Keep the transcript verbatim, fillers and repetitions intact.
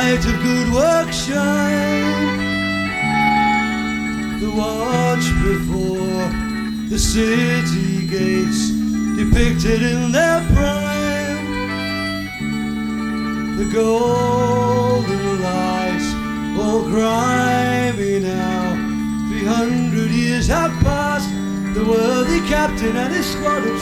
light of good work shine. The watch before the city gates depicted in their prime. The golden lights all grimy now. Three hundred years have passed. The worthy captain and his squad of